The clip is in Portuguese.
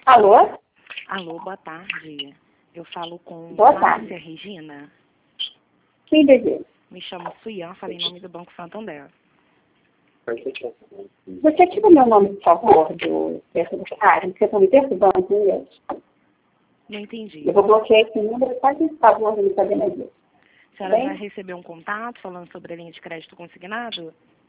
Alô? Alô, boa tarde. Eu falo com Boa tarde. Márcia Regina. Quem deseja? Me chamo Suian, falei em nome do Banco Santander. Você tira meu nome, por favor, do secretário, porque eu estou me perturbando com eles. Não entendi. Eu vou bloquear esse número, faz esse favor de me saber mais disso. A senhora Bem? já recebeu um contato falando sobre a linha de crédito consignado?